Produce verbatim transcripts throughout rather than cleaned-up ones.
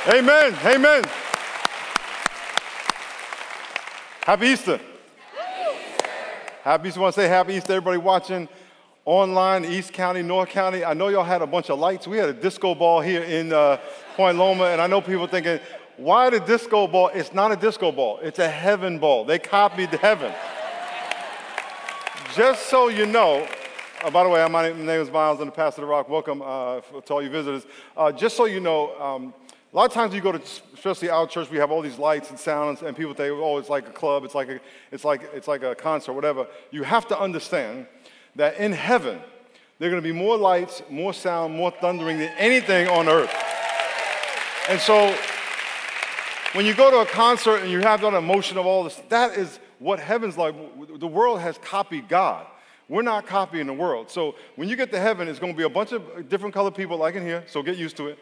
Amen. Amen. Happy Easter. Happy Easter. I want to say happy Easter, everybody watching online, East County, North County. I know y'all had a bunch of lights. We had a disco ball here in uh, Point Loma, and I know people thinking, why the disco ball? It's not a disco ball. It's a heaven ball. They copied heaven. Just so you know, uh, by the way, my name is Miles. I'm the pastor of the Rock. Welcome uh, to all you visitors. Uh, just so you know, um, a lot of times you go to, especially our church, we have all these lights and sounds, and people think, oh, it's like a club, it's like a, it's like, it's like a concert, whatever. You have to understand that in heaven, there are going to be more lights, more sound, more thundering than anything on earth. And so, when you go to a concert and you have that emotion of all this, that is what heaven's like. The world has copied God. We're not copying the world. So when you get to heaven, it's going to be a bunch of different colored people like in here, so get used to it.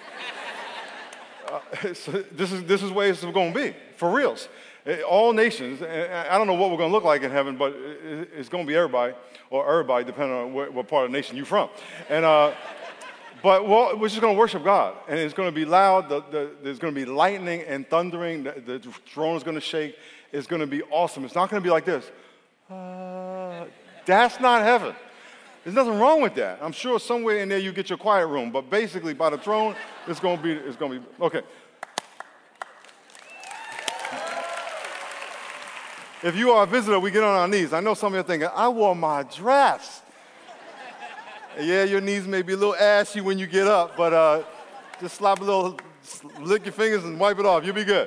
Uh, so this is this is where it's going to be, for reals. All nations, and I don't know what we're going to look like in heaven, but it's going to be everybody, or everybody, depending on what, what part of the nation you're from. And uh, but well, we're just going to worship God, and it's going to be loud. The, the, there's going to be lightning and thundering. The, the throne is going to shake. It's going to be awesome. It's not going to be like this. Uh, that's not heaven. There's nothing wrong with that. I'm sure somewhere in there you get your quiet room, but basically by the throne, it's going to be, it's going to be, okay. If you are a visitor, we get on our knees. I know some of you are thinking, I wore my dress. Yeah, your knees may be a little ashy when you get up, but uh, just slap a little, lick your fingers and wipe it off. You'll be good.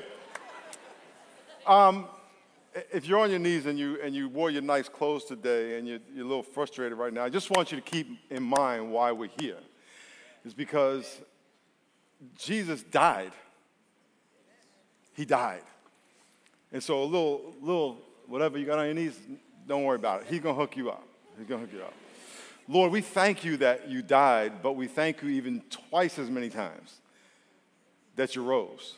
Um, if you're on your knees and you and you wore your nice clothes today and you're, you're a little frustrated right now, I just want you to keep in mind why we're here. It's because Jesus died. He died. And so a little, little whatever you got on your knees, don't worry about it. He's going to hook you up. He's going to hook you up. Lord, we thank you that you died, but we thank you even twice as many times that you rose.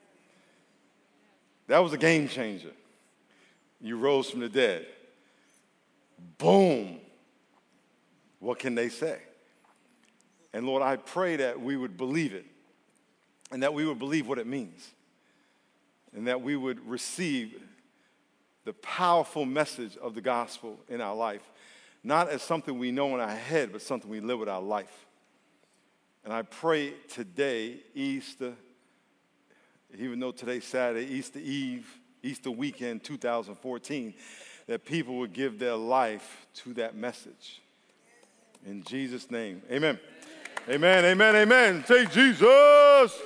That was a game changer. You rose from the dead. Boom. What can they say? And Lord, I pray that we would believe it, and that we would believe what it means, and that we would receive the powerful message of the gospel in our life, not as something we know in our head, but something we live with our life. And I pray today, Easter, even though today's Saturday, Easter Eve, Easter weekend two thousand fourteen, that people would give their life to that message. In Jesus' name, amen. Amen, amen, amen. Say Jesus. Jesus.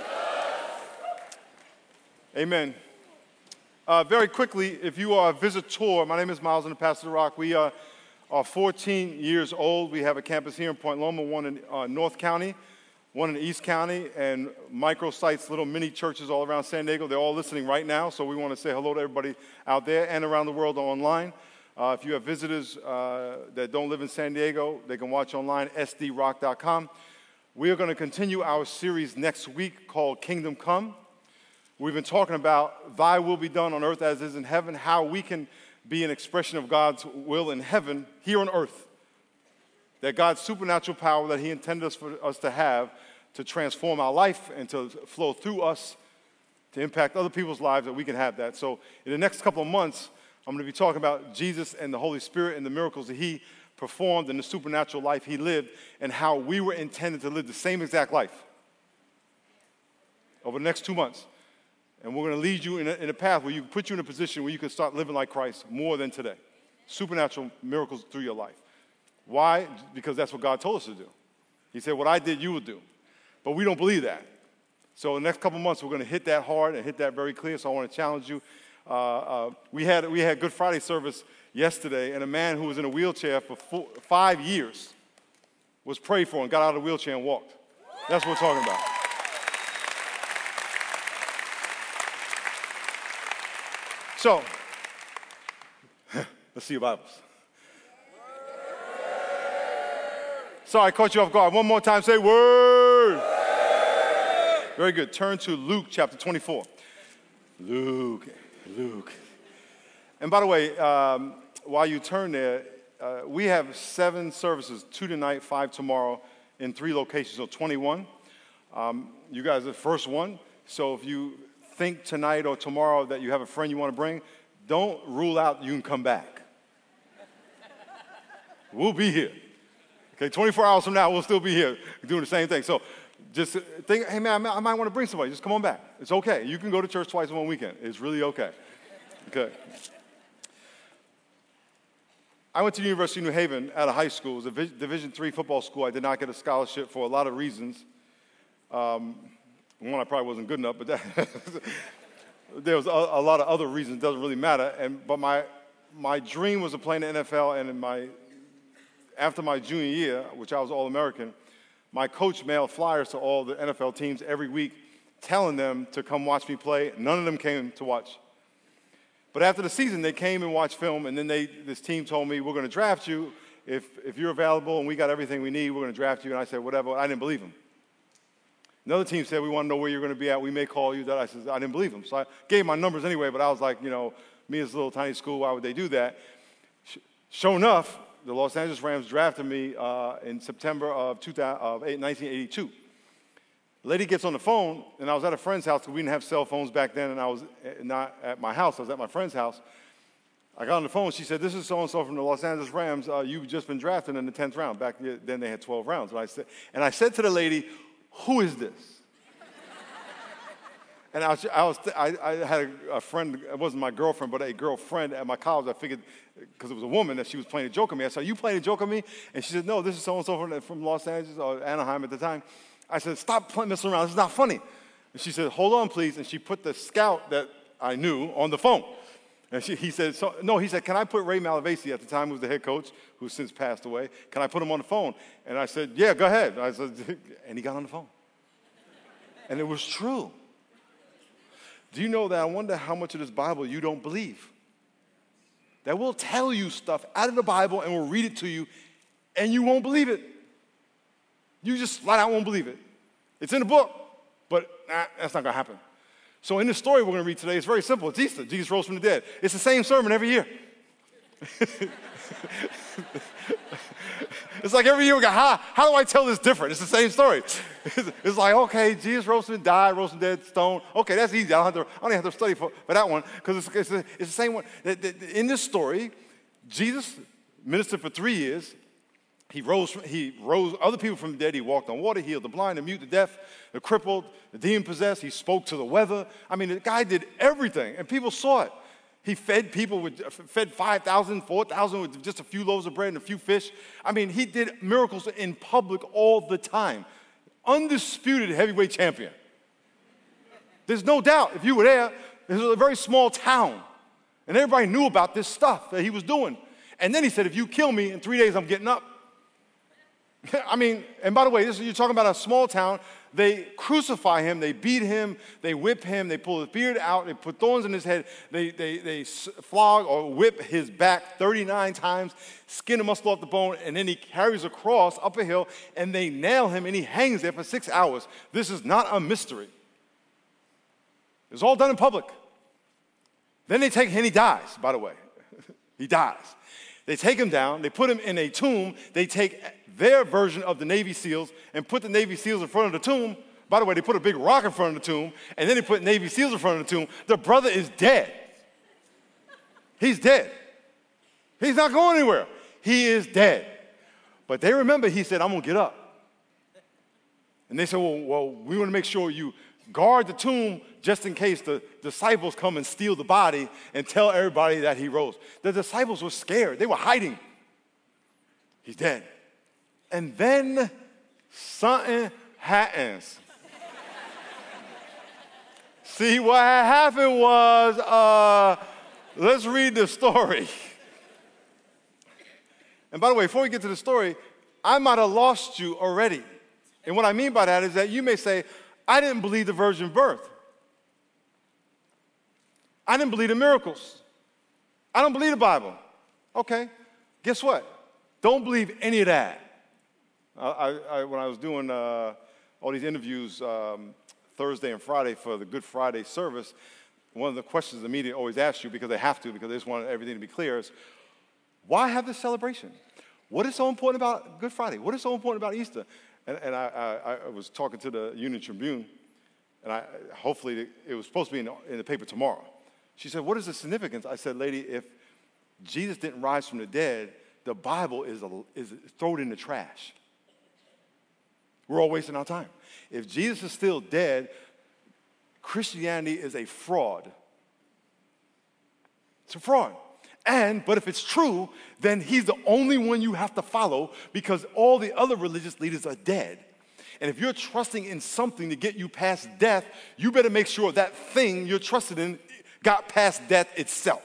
Amen. Uh, very quickly, if you are a visitor, my name is Miles, and the pastor of the Rock. We are, are fourteen years old. We have a campus here in Point Loma, one in uh, North County, one in East County, and microsites, little mini churches all around San Diego. They're all listening right now, so we want to say hello to everybody out there and around the world online. Uh, if you have visitors uh, that don't live in San Diego, they can watch online, s d rock dot com. We are going to continue our series next week called Kingdom Come. We've been talking about thy will be done on earth as is in heaven, how we can be an expression of God's will in heaven here on earth. That God's supernatural power that he intended us for us to have to transform our life and to flow through us to impact other people's lives, that we can have that. So in the next couple of months, I'm going to be talking about Jesus and the Holy Spirit and the miracles that he performed and the supernatural life he lived, and how we were intended to live the same exact life over the next two months. And we're going to lead you in a, in a path where you put you in a position where you can start living like Christ more than today. Supernatural miracles through your life. Why? Because that's what God told us to do. He said, what I did, you will do. But we don't believe that. So in the next couple months, we're going to hit that hard and hit that very clear. So I want to challenge you. Uh, uh, we had we had Good Friday service yesterday, and a man who was in a wheelchair for four, five years was prayed for and got out of the wheelchair and walked. That's what we're talking about. So, let's see your Bibles. Sorry, I caught you off guard. One more time, say word. Word. Very good. Turn to Luke chapter twenty-four. Luke, Luke. And by the way, um, while you turn there, uh, we have seven services, two tonight, five tomorrow, in three locations, so twenty-one. Um, you guys are the first one, so if you think tonight or tomorrow that you have a friend you want to bring, don't rule out you can come back. We'll be here. Okay, twenty-four hours from now, we'll still be here doing the same thing. So just think, hey, man, I might want to bring somebody. Just come on back. It's okay. You can go to church twice in one weekend. It's really okay. Okay. I went to the University of New Haven out of high school. It was a Division three football school. I did not get a scholarship for a lot of reasons. Um, one, I probably wasn't good enough, but that there was a, a lot of other reasons. It doesn't really matter. And but my my dream was to play in the N F L. And in my after my junior year, which I was All-American, my coach mailed flyers to all the N F L teams every week, telling them to come watch me play. None of them came to watch. But after the season, they came and watched film, and then they, this team told me, we're going to draft you. If, if you're available and we got everything we need, we're going to draft you. And I said, whatever. I didn't believe them. Another team said, we want to know where you're going to be at. We may call you. That I said, I didn't believe them. So I gave my numbers anyway, but I was like, you know, me as a little tiny school, why would they do that? Sure enough, the Los Angeles Rams drafted me uh, in September of, two thousand, of nineteen eighty-two. The lady gets on the phone, and I was at a friend's house because we didn't have cell phones back then, and I was not at my house. I was at my friend's house. I got on the phone. She said, this is so-and-so from the Los Angeles Rams. Uh, you've just been drafted in the tenth round. Back then, they had twelve rounds. And I said, and I said to the lady, who is this? And I, was, I, was, I, I had a, a friend. It wasn't my girlfriend, but a girlfriend at my college. I figured, because it was a woman, that she was playing a joke on me. I said, are you playing a joke on me? And she said, no, this is so-and-so from, from Los Angeles or Anaheim at the time. I said, stop messing around. This is not funny. And she said, hold on, please. And she put the scout that I knew on the phone. And she, he said, so, no, he said, can I put Ray Malavasi, at the time who was the head coach, who's since passed away, can I put him on the phone? And I said, yeah, go ahead. I said, and he got on the phone. And it was true. Do you know that I wonder how much of this Bible you don't believe? That we'll tell you stuff out of the Bible and we'll read it to you, and you won't believe it. You just flat out won't believe it. It's in the book, but nah, that's not going to happen. So in the story we're going to read today, it's very simple. It's Easter. Jesus rose from the dead. It's the same sermon every year. It's like every year we go, how, how do I tell this different? It's the same story. It's, it's like, okay, Jesus rose from the died, rose from the dead, stone. Okay, that's easy. I don't have to, I don't have to study for, for that one because it's, it's, it's the same one. In this story, Jesus ministered for three years. He rose, he rose other people from the dead. He walked on water, healed the blind, the mute, the deaf, the crippled, the demon-possessed. He spoke to the weather. I mean, the guy did everything, and people saw it. He fed people with, fed five thousand, four thousand with just a few loaves of bread and a few fish. I mean, he did miracles in public all the time. Undisputed heavyweight champion. There's no doubt, if you were there, this was a very small town, and everybody knew about this stuff that he was doing. And then he said, if you kill me, in three days I'm getting up. I mean, and by the way, this, you're talking about a small town. They crucify him, they beat him, they whip him, they pull his beard out, they put thorns in his head, they, they, they flog or whip his back thirty-nine times, skin the muscle off the bone, and then he carries a cross up a hill, and they nail him, and he hangs there for six hours. This is not a mystery. It's all done in public. Then they take him, and he dies, by the way. He dies. They take him down, they put him in a tomb, they take their version of the Navy SEALs and put the Navy SEALs in front of the tomb. By the way, they put a big rock in front of the tomb, and then they put Navy SEALs in front of the tomb. The brother is dead. He's dead. He's not going anywhere. He is dead. But they remember he said, I'm going to get up. And they said, well, well, we want to make sure you guard the tomb just in case the disciples come and steal the body and tell everybody that he rose. The disciples were scared. They were hiding. He's dead. And then something happens. See, what had happened was, uh, let's read the story. And by the way, before we get to the story, I might have lost you already. And what I mean by that is that you may say, I didn't believe the virgin birth. I didn't believe the miracles. I don't believe the Bible. Okay, guess what? Don't believe any of that. I, I, when I was doing uh, all these interviews um, Thursday and Friday for the Good Friday service, one of the questions the media always asks you, because they have to, because they just want everything to be clear, is why have this celebration? what is so important about Good Friday? What is so important about Easter? And, and I, I, I was talking to the Union Tribune, and I, hopefully it was supposed to be in the, in the paper tomorrow. She said, what is the significance? I said, lady, if Jesus didn't rise from the dead, the Bible is, a, is thrown in the trash. We're all wasting our time. If Jesus is still dead, Christianity is a fraud. It's a fraud. And, but if it's true, then he's the only one you have to follow because all the other religious leaders are dead. And if you're trusting in something to get you past death, you better make sure that thing you're trusted in got past death itself.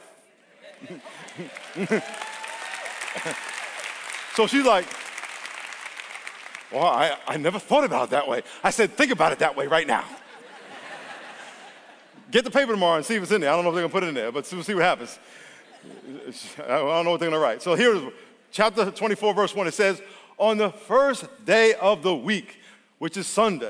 So she's like, well, I, I never thought about it that way. I said, think about it that way right now. Get the paper tomorrow and see if it's in there. I don't know if they're going to put it in there, but we'll see what happens. I don't know what they're going to write. So here's chapter twenty-four, verse one. It says, on the first day of the week, which is Sunday,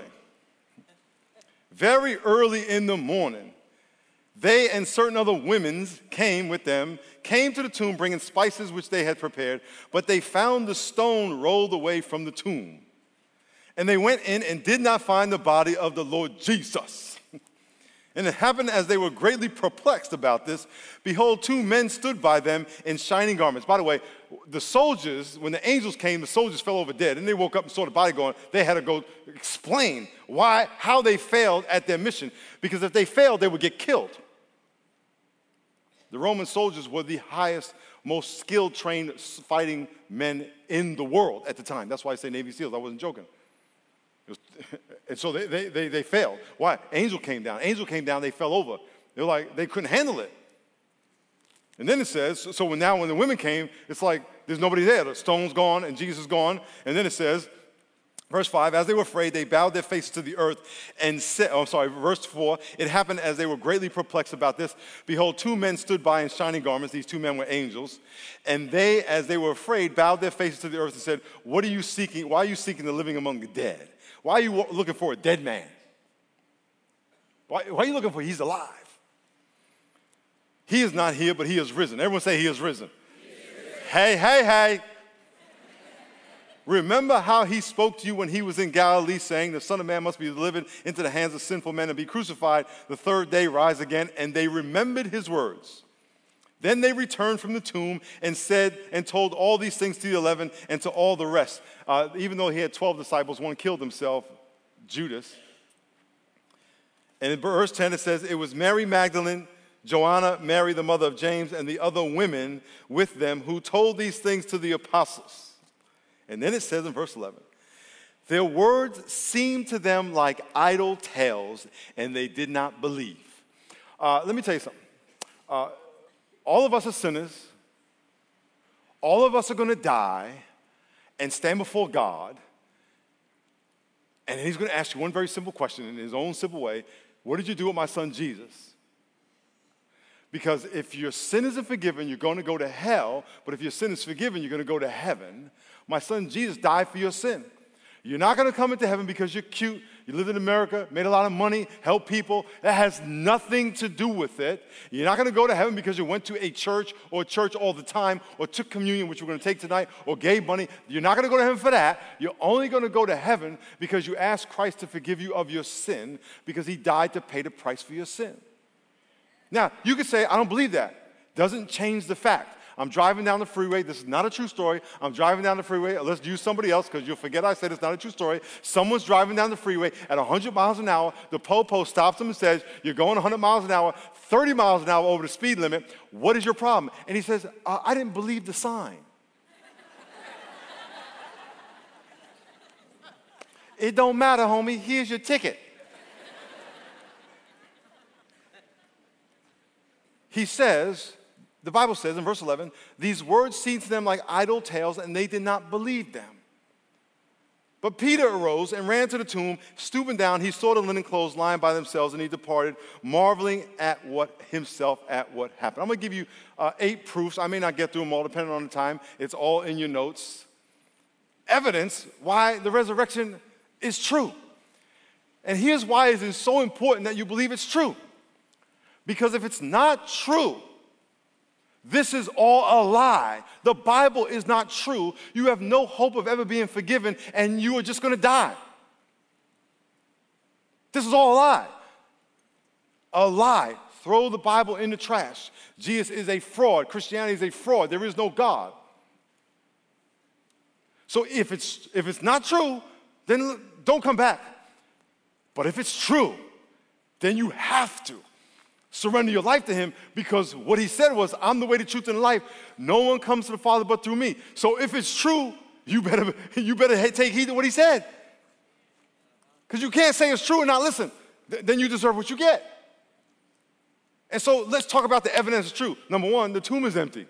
very early in the morning, they and certain other women came with them, came to the tomb bringing spices which they had prepared, but they found the stone rolled away from the tomb. And they went in and did not find the body of the Lord Jesus. And it happened as they were greatly perplexed about this, behold, two men stood by them in shining garments. By the way, the soldiers, when the angels came, the soldiers fell over dead, and they woke up and saw the body going. They had to go explain why, how they failed at their mission, because if they failed, they would get killed. The Roman soldiers were the highest, most skilled, trained fighting men in the world at the time. That's why I say Navy SEALs. I wasn't joking. It was, and so they, they, they, they failed. Why? Angel came down. Angel came down, they fell over. They were like, they couldn't handle it. And then it says, so when now when the women came, it's like there's nobody there. The stone's gone and Jesus is gone. And then it says, verse five, as they were afraid, they bowed their faces to the earth and said, oh, I'm sorry, verse four, it happened as they were greatly perplexed about this. Behold, two men stood by in shining garments. These two men were angels. And they, as they were afraid, bowed their faces to the earth and said, what are you seeking? Why are you seeking the living among the dead? Why are you looking for a dead man? Why, why are you looking for? He's alive. He is not here, but he is risen. Everyone say he is risen. He is risen. Hey, hey, hey. Remember how he spoke to you when he was in Galilee, saying, the Son of Man must be delivered into the hands of sinful men and be crucified, the third day rise again. And they remembered his words. Then they returned from the tomb and said and told all these things to the eleven and to all the rest. Uh, even though he had twelve disciples, one killed himself, Judas. And in verse ten it says, it was Mary Magdalene, Joanna, Mary the mother of James, and the other women with them who told these things to the apostles. And then it says in verse eleven, their words seemed to them like idle tales, and they did not believe. Uh, let me tell you something. Uh, all of us are sinners. All of us are going to die and stand before God. And he's going to ask you one very simple question in his own simple way. What did you do with my son Jesus? Because if your sin isn't forgiven, you're going to go to hell. But if your sin is forgiven, you're going to go to heaven. My son Jesus died for your sin. You're not going to come into heaven because you're cute. You lived in America, made a lot of money, helped people. That has nothing to do with it. You're not going to go to heaven because you went to a church or church all the time or took communion, which we're going to take tonight, or gave money. You're not going to go to heaven for that. You're only going to go to heaven because you asked Christ to forgive you of your sin because he died to pay the price for your sin. Now, you could say, I don't believe that. Doesn't change the fact. I'm driving down the freeway. This is not a true story. I'm driving down the freeway. Let's use somebody else because you'll forget I said it's not a true story. Someone's driving down the freeway at one hundred miles an hour. The po-po stops him and says, you're going one hundred miles an hour, thirty miles an hour over the speed limit. What is your problem? And he says, uh, I didn't believe the sign. It don't matter, homie. Here's your ticket. He says, the Bible says in verse eleven, these words seemed to them like idle tales, and they did not believe them. But Peter arose and ran to the tomb. Stooping down, he saw the linen clothes lying by themselves, and he departed, marveling at what himself at what happened. I'm going to give you uh, eight proofs. I may not get through them all, depending on the time. It's all in your notes. Evidence why the resurrection is true. And here's why it is so important that you believe it's true. Because if it's not true, This is all a lie. The Bible is not true. You have no hope of ever being forgiven, and you are just going to die. This is all a lie. A lie. Throw the Bible in the trash. Jesus is a fraud. Christianity is a fraud. There is no God. So if it's, if it's not true, then don't come back. But if it's true, then you have to surrender your life to him, because what he said was, I'm the way, the truth, and the life. No one comes to the Father but through me. So if it's true, you better, you better take heed to what he said. Because you can't say it's true and not listen. Th- then you deserve what you get. And so let's talk about the evidence it's true. Number one, the tomb is empty.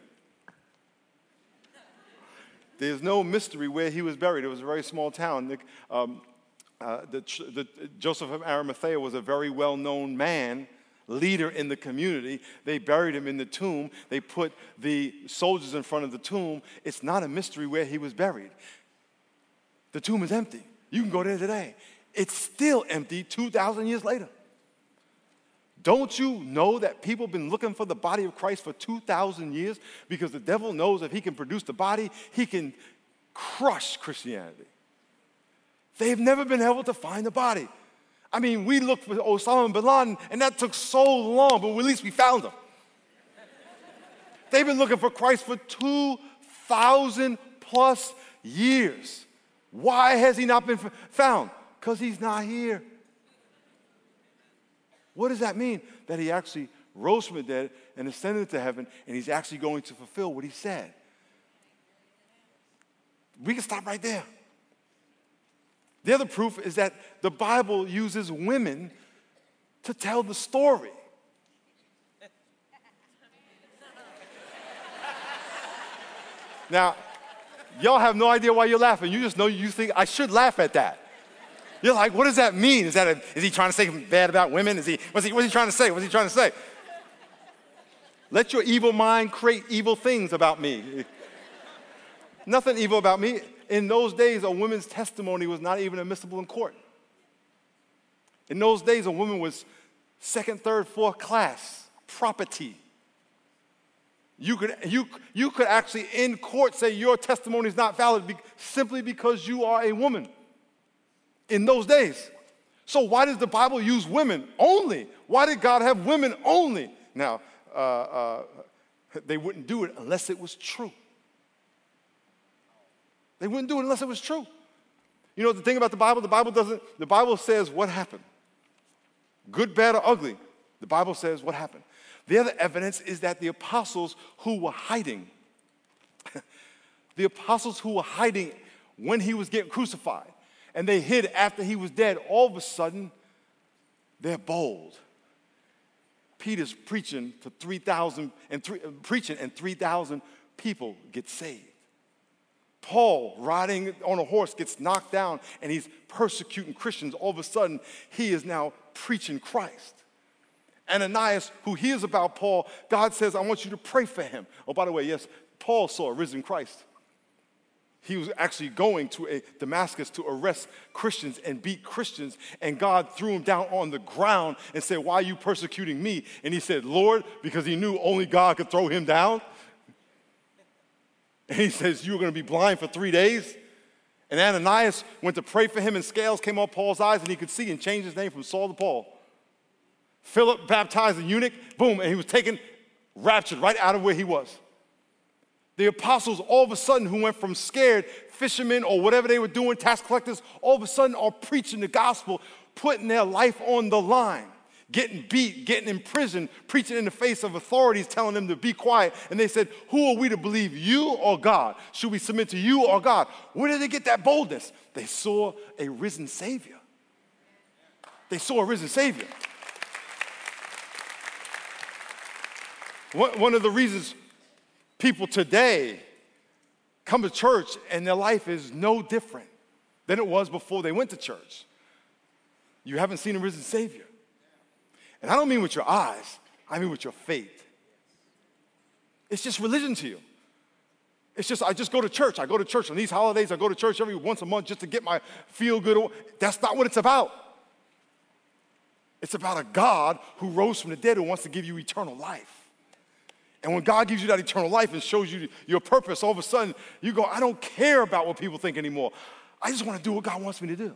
There's no mystery where he was buried. It was a very small town. The, um, uh, the, the, Joseph of Arimathea was a very well-known man, leader in the community. They buried him in the tomb. They put the soldiers in front of the tomb. It's not a mystery where he was buried. The tomb is empty. You can go there today. It's still empty two thousand years later. Don't you know that people have been looking for the body of Christ for two thousand years? Because the devil knows if he can produce the body, he can crush Christianity. They've never been able to find the body. I mean, we looked for Osama bin Laden, and that took so long, but at least we found him. They've been looking for Christ for two thousand plus years. Why has he not been found? Because he's not here. What does that mean? That he actually rose from the dead and ascended to heaven, and he's actually going to fulfill what he said. We can stop right there. The other proof is that the Bible uses women to tell the story. Now, y'all have no idea why you're laughing. You just know you think, I should laugh at that. You're like, what does that mean? Is that a, is he trying to say something bad about women? Is he, what's he, what's he trying to say? What's he trying to say? Let your evil mind create evil things about me. Nothing evil about me. In those days, a woman's testimony was not even admissible in court. In those days, a woman was second, third, fourth class property. You could, you, you could actually in court say your testimony is not valid be, simply because you are a woman. In those days. So why does the Bible use women only? Why did God have women only? Now, uh, uh, they wouldn't do it unless it was true. They wouldn't do it unless it was true. You know the thing about the Bible? The Bible doesn't, the Bible says what happened. Good, bad, or ugly. The Bible says what happened. The other evidence is that the apostles who were hiding, the apostles who were hiding when he was getting crucified, and they hid after he was dead, all of a sudden, they're bold. Peter's preaching for three thousand, and three, preaching, and three thousand people get saved. Paul, riding on a horse, gets knocked down, and he's persecuting Christians. All of a sudden, he is now preaching Christ. Ananias, who hears about Paul, God says, I want you to pray for him. Oh, by the way, yes, Paul saw a risen Christ. He was actually going to a Damascus to arrest Christians and beat Christians, and God threw him down on the ground and said, why are you persecuting me? And he said, Lord, because he knew only God could throw him down. And he says, you're going to be blind for three days? And Ananias went to pray for him, and scales came off Paul's eyes, and he could see and changed his name from Saul to Paul. Philip baptized the eunuch, boom, and he was taken, raptured right out of where he was. The apostles, all of a sudden, who went from scared fishermen or whatever they were doing, tax collectors, all of a sudden are preaching the gospel, putting their life on the line, getting beat, getting in prison, preaching in the face of authorities, telling them to be quiet. And they said, who are we to believe, you or God? Should we submit to you or God? Where did they get that boldness? They saw a risen Savior. They saw a risen Savior. One of the reasons people today come to church and their life is no different than it was before they went to church. You haven't seen a risen Savior. And I don't mean with your eyes, I mean with your faith. It's just religion to you. It's just, I just go to church. I go to church on these holidays. I go to church every once a month just to get my feel good. That's not what it's about. It's about a God who rose from the dead who wants to give you eternal life. And when God gives you that eternal life and shows you your purpose, all of a sudden you go, I don't care about what people think anymore. I just want to do what God wants me to do.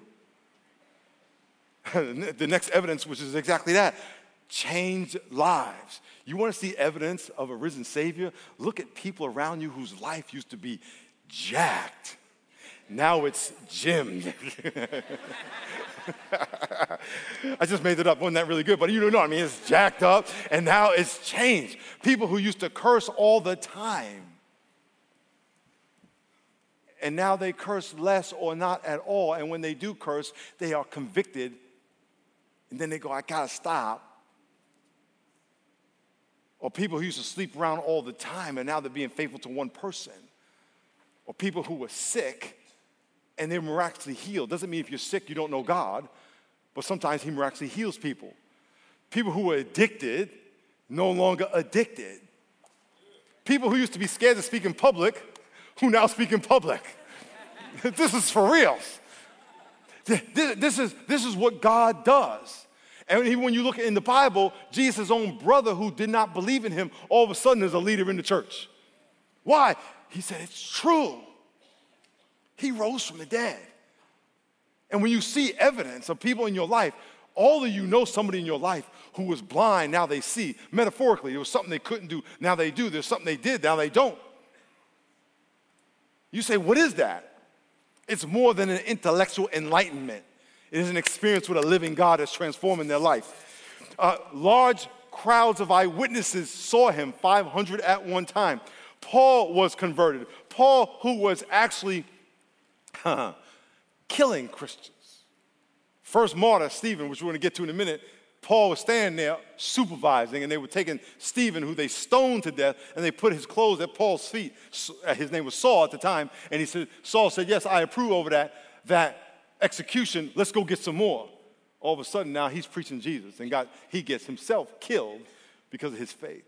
The next evidence, which is exactly that, change lives. You want to see evidence of a risen Savior? Look at people around you whose life used to be jacked. Now it's gymmed. I just made it up. Wasn't that really good? But you don't know. I mean, it's jacked up, and now it's changed. People who used to curse all the time, and now they curse less or not at all. And when they do curse, they are convicted, and then they go, I got to stop. Or people who used to sleep around all the time, and now they're being faithful to one person. Or people who were sick, and they're miraculously healed. Doesn't mean if you're sick, you don't know God, but sometimes he miraculously heals people. People who were addicted, no longer addicted. People who used to be scared to speak in public, who now speak in public. This is for real. This is, this is what God does. And even when you look in the Bible, Jesus' own brother who did not believe in him, all of a sudden is a leader in the church. Why? He said, it's true. He rose from the dead. And when you see evidence of people in your life, all of you know somebody in your life who was blind, now they see. Metaphorically, it was something they couldn't do, now they do. There's something they did, now they don't. You say, what is that? It's more than an intellectual enlightenment. It is an experience with a living God that's transforming their life. Uh, large crowds of eyewitnesses saw him, five hundred at one time. Paul was converted. Paul, who was actually huh, killing Christians. First martyr, Stephen, which we're going to get to in a minute, Paul was standing there supervising, and they were taking Stephen, who they stoned to death, and they put his clothes at Paul's feet. His name was Saul at the time, and he said, Saul said, yes, I approve over that, that execution. Let's go get some more. All of a sudden, now he's preaching Jesus, and God, he gets himself killed because of his faith.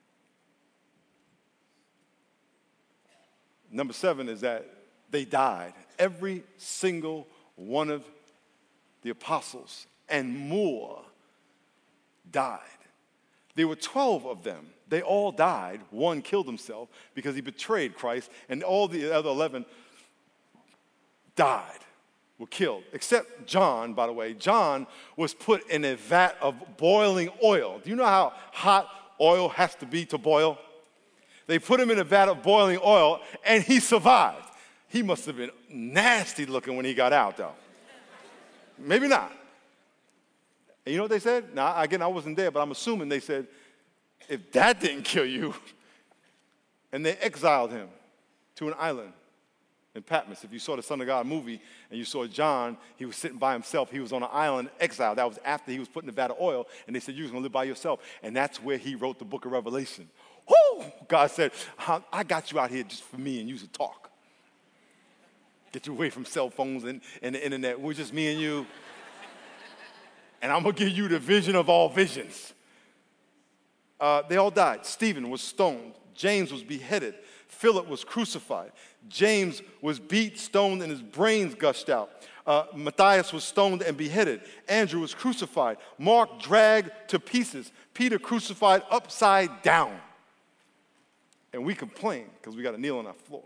Number seven is that they died. Every single one of the apostles and more died. There were twelve of them. They all died. One killed himself because he betrayed Christ, and all the other eleven died, were killed, except John, by the way. John was put in a vat of boiling oil. Do you know how hot oil has to be to boil? They put him in a vat of boiling oil, and he survived. He must have been nasty looking when he got out, though. Maybe not. And you know what they said? Now, again, I wasn't there, but I'm assuming they said, if that didn't kill you, and they exiled him to an island in Patmos. If you saw the Son of God movie and you saw John, he was sitting by himself. He was on an island exiled. That was after he was put in a vat of oil, and they said, you're going to live by yourself. And that's where he wrote the book of Revelation. Woo! God said, I got you out here just for me and you to talk. Get you away from cell phones and, and the internet. We're just me and you. And I'm going to give you the vision of all visions. Uh, they all died. Stephen was stoned. James was beheaded. Philip was crucified. James was beat, stoned, and his brains gushed out. Uh, Matthias was stoned and beheaded. Andrew was crucified. Mark dragged to pieces. Peter crucified upside down. And we complain because we got to kneel on our floor.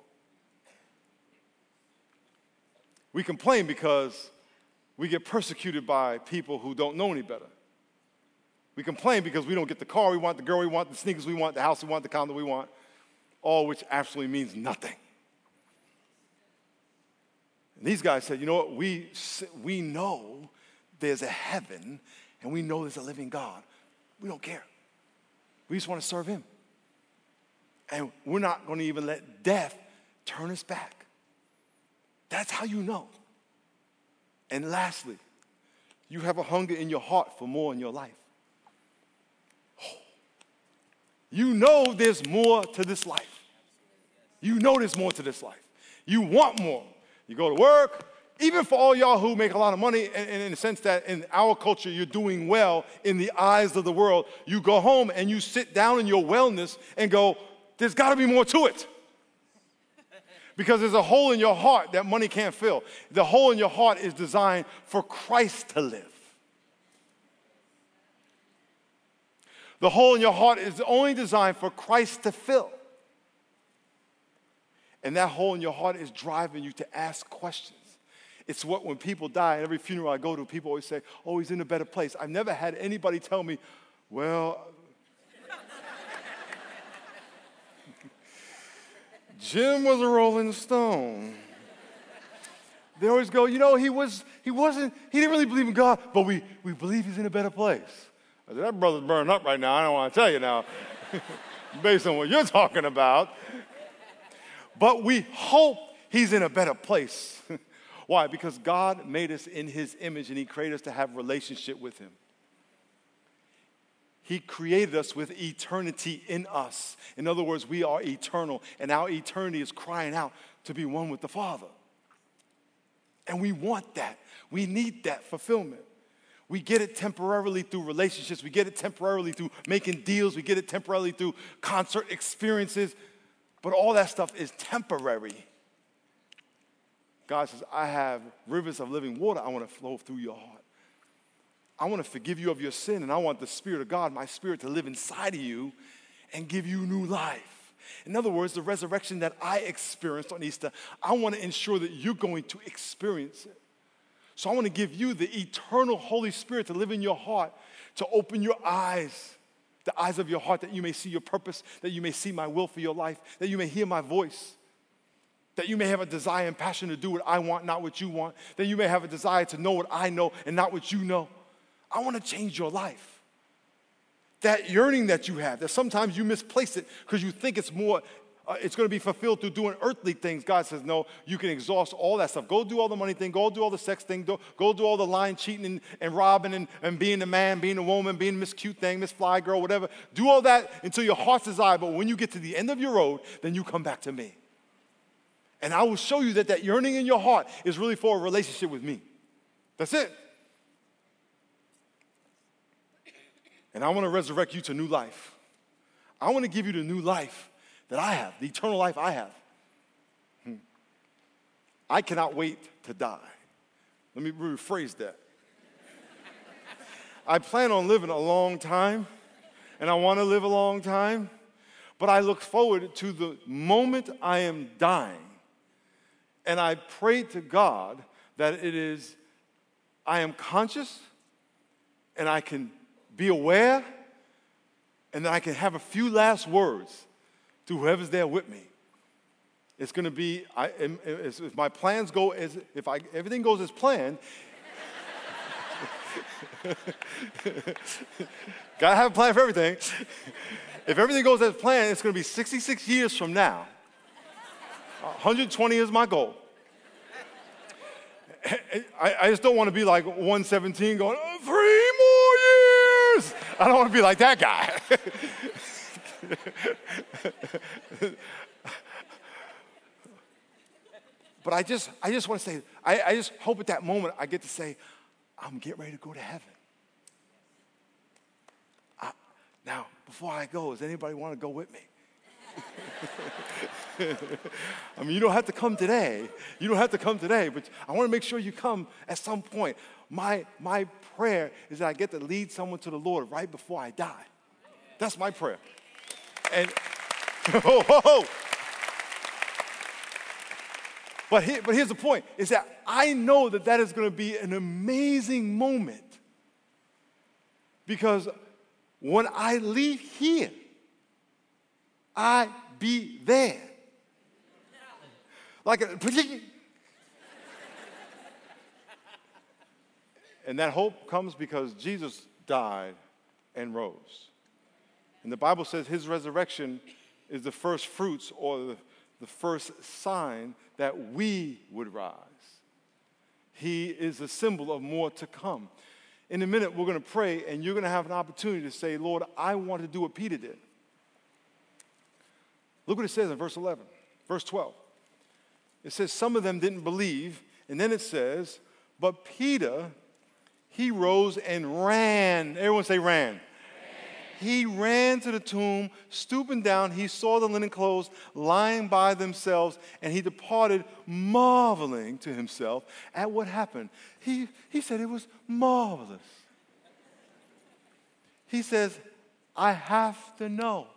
We complain because we get persecuted by people who don't know any better. We complain because we don't get the car we want, the girl we want, the sneakers we want, the house we want, the condo we want, all which absolutely means nothing. And these guys said, you know what, we, we know there's a heaven and we know there's a living God. We don't care. We just want to serve him. And we're not going to even let death turn us back. That's how you know. And lastly, you have a hunger in your heart for more in your life. You know there's more to this life. You know there's more to this life. You want more. You go to work, even for all y'all who make a lot of money, and in the sense that in our culture you're doing well in the eyes of the world, you go home and you sit down in your wellness and go, there's got to be more to it. Because there's a hole in your heart that money can't fill. The hole in your heart is designed for Christ to live. The hole in your heart is only designed for Christ to fill. And that hole in your heart is driving you to ask questions. It's what when people die, every funeral I go to, people always say, oh, he's in a better place. I've never had anybody tell me, well, Jim was a Rolling Stone. They always go, you know, he was, he wasn't, he didn't really believe in God, but we, we believe he's in a better place. I said, that brother's burning up right now. I don't want to tell you now, based on what you're talking about. But we hope he's in a better place. Why? Because God made us in his image, and he created us to have relationship with him. He created us with eternity in us. In other words, we are eternal, and our eternity is crying out to be one with the Father. And we want that. We need that fulfillment. We get it temporarily through relationships. We get it temporarily through making deals. We get it temporarily through concert experiences. But all that stuff is temporary. God says, I have rivers of living water I want to flow through your heart. I want to forgive you of your sin, and I want the Spirit of God, my Spirit, to live inside of you and give you new life. In other words, the resurrection that I experienced on Easter, I want to ensure that you're going to experience it. So I want to give you the eternal Holy Spirit to live in your heart, to open your eyes, the eyes of your heart, that you may see your purpose, that you may see my will for your life, that you may hear my voice, that you may have a desire and passion to do what I want, not what you want, that you may have a desire to know what I know and not what you know. I want to change your life. That yearning that you have, that sometimes you misplace it because you think it's more, uh, it's going to be fulfilled through doing earthly things. God says, no, you can exhaust all that stuff. Go do all the money thing, go do all the sex thing, go, go do all the lying, cheating, and, and robbing, and, and being a man, being a woman, being Miss Cute thing, Miss Fly Girl, whatever. Do all that until your heart's desire, but when you get to the end of your road, then you come back to me. And I will show you that that yearning in your heart is really for a relationship with me. That's it. And I want to resurrect you to new life. I want to give you the new life that I have, the eternal life I have. Hmm. I cannot wait to die. Let me rephrase that. I plan on living a long time, and I want to live a long time, but I look forward to the moment I am dying. And I pray to God that it is, I am conscious, and I can be aware, and then I can have a few last words to whoever's there with me. It's going to be, I, if my plans go as, if I, everything goes as planned, gotta have a plan for everything. If everything goes as planned, it's going to be sixty-six years from now. one hundred twenty is my goal. I, I just don't want to be like one seventeen going, oh, three more years. I don't want to be like that guy. But I just, I just want to say, I, I just hope at that moment I get to say, I'm getting ready to go to heaven. I, now, before I go, does anybody want to go with me? I mean, you don't have to come today. You don't have to come today, but I want to make sure you come at some point. My, my prayer is that I get to lead someone to the Lord right before I die. That's my prayer. And, oh, oh, oh. But, here, but here's the point, is that I know that that is going to be an amazing moment. Because when I leave here, I be there. Like a and that hope comes because Jesus died and rose. And the Bible says his resurrection is the first fruits or the, the first sign that we would rise. He is a symbol of more to come. In a minute, we're going to pray, and you're going to have an opportunity to say, Lord, I want to do what Peter did. Look what it says in verse eleven, verse twelve. It says some of them didn't believe, and then it says, but Peter, he rose and ran. Everyone say ran. ran. He ran to the tomb, stooping down, he saw the linen clothes lying by themselves, and he departed marveling to himself at what happened. He, he said it was marvelous. He says, I have to know.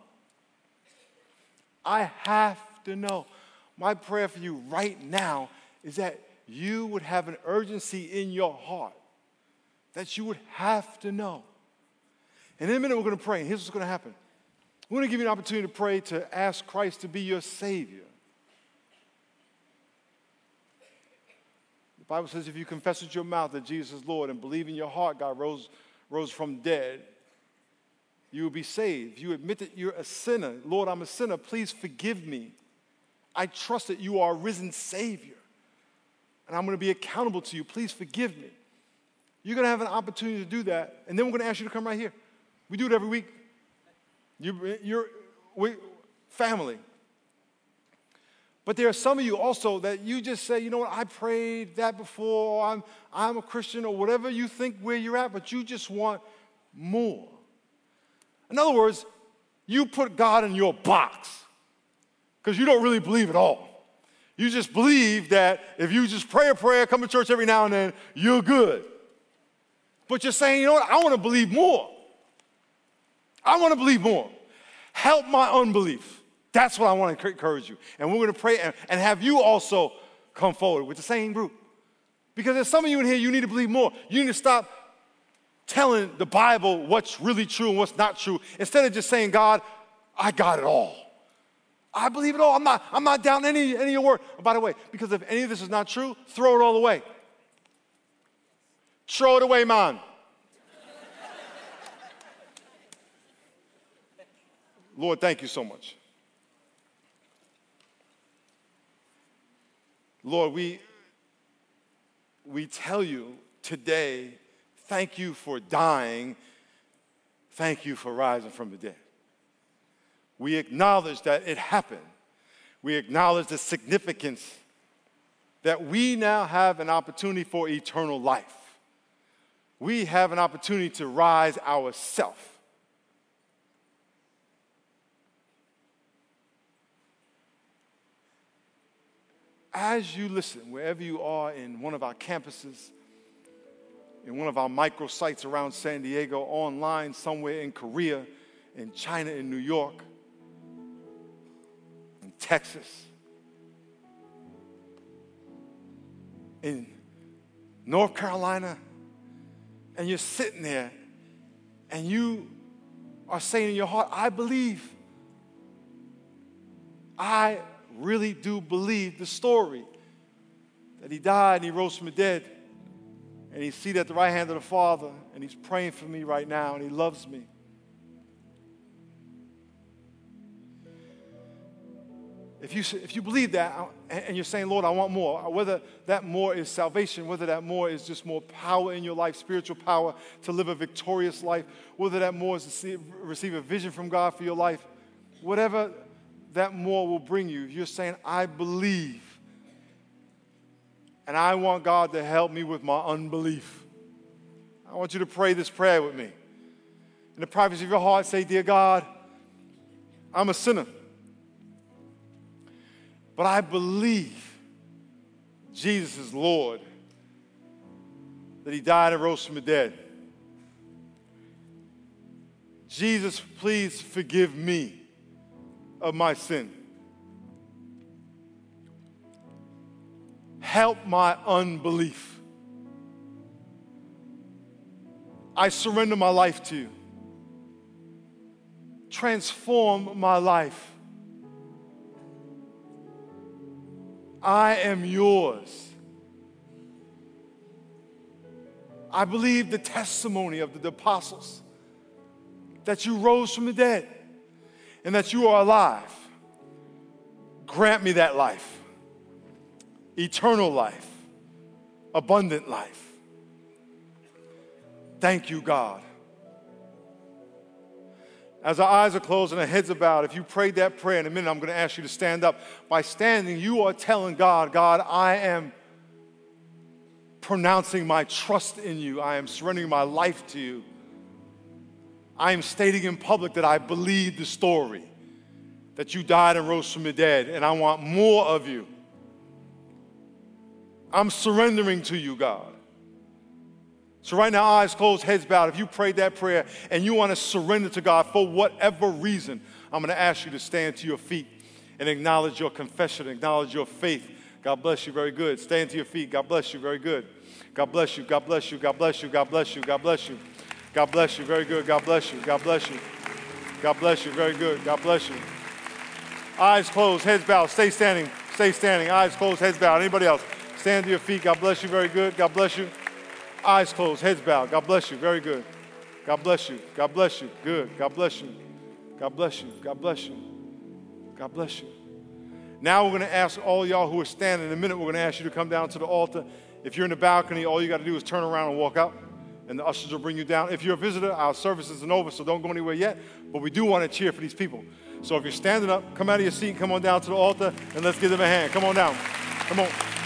I have to know. My prayer for you right now is that you would have an urgency in your heart, that you would have to know. And in a minute, we're going to pray. And here's what's going to happen. We're going to give you an opportunity to pray to ask Christ to be your Savior. The Bible says if you confess with your mouth that Jesus is Lord and believe in your heart God rose, rose from dead, you will be saved. You admit that you're a sinner. Lord, I'm a sinner. Please forgive me. I trust that you are a risen Savior, and I'm going to be accountable to you. Please forgive me. You're going to have an opportunity to do that, and then we're going to ask you to come right here. We do it every week. You, you're we, family. But there are some of you also that you just say, you know what, I prayed that before, or I'm, I'm a Christian, or whatever you think where you're at, but you just want more. In other words, you put God in your box because you don't really believe at all. You just believe that if you just pray a prayer, come to church every now and then, you're good. But you're saying, you know what, I want to believe more. I want to believe more. Help my unbelief. That's what I want to encourage you. And we're going to pray and, and have you also come forward with the same group. Because there's some of you in here, you need to believe more. You need to stop telling the Bible what's really true and what's not true, instead of just saying, God, I got it all. I believe it all. I'm not, I'm not down any, any of your word. Oh, by the way, because if any of this is not true, throw it all away. Throw it away, man. Lord, thank you so much. Lord, we, we tell you today, thank you for dying. Thank you for rising from the dead. We acknowledge that it happened. We acknowledge the significance that we now have an opportunity for eternal life. We have an opportunity to rise ourselves. As you listen, wherever you are in one of our campuses, in one of our microsites around San Diego, online, somewhere in Korea, in China, in New York, in Texas, in North Carolina, and you're sitting there and you are saying in your heart, I believe. I really do believe the story that he died and he rose from the dead. And he's seated at the right hand of the Father, and he's praying for me right now, and he loves me. If you, if you believe that, and you're saying, Lord, I want more, whether that more is salvation, whether that more is just more power in your life, spiritual power to live a victorious life, whether that more is to see, receive a vision from God for your life, whatever that more will bring you, you're saying, I believe. And I want God to help me with my unbelief. I want you to pray this prayer with me. In the privacy of your heart, say, dear God, I'm a sinner. But I believe Jesus is Lord, that he died and rose from the dead. Jesus, please forgive me of my sin. Help my unbelief. I surrender my life to you. Transform my life. I am yours. I believe the testimony of the apostles that you rose from the dead and that you are alive. Grant me that life. Eternal life, abundant life. Thank you, God. As our eyes are closed and our heads are bowed, if you prayed that prayer, in a minute I'm going to ask you to stand up. By standing, you are telling God, God, I am pronouncing my trust in you. I am surrendering my life to you. I am stating in public that I believe the story, that you died and rose from the dead, and I want more of you. I'm surrendering to you, God. So right now, eyes closed, heads bowed. If you prayed that prayer and you want to surrender to God for whatever reason, I'm going to ask you to stand to your feet and acknowledge your confession, acknowledge your faith. God bless you, very good. Stand to your feet. God bless you, very good. God bless you, God bless you, God bless you, God bless you, God bless you. God bless you, very good. God bless you, God bless you. God bless you, very good. God bless you. Eyes closed, heads bowed. Stay standing, stay standing. Eyes closed, heads bowed. Anybody else? Stand to your feet. God bless you, very good. God bless you. Eyes closed, heads bowed. God bless you, very good. God bless you, God bless you, good. God bless you, God bless you, God bless you, God bless you. Now we're going to ask all y'all who are standing, in a minute we're going to ask you to come down to the altar. If you're in the balcony, all you got to do is turn around and walk out, and the ushers will bring you down. If you're a visitor, our service isn't over, so don't go anywhere yet, but we do want to cheer for these people. So if you're standing up, come out of your seat, come on down to the altar, and let's give them a hand. Come on down. Come on.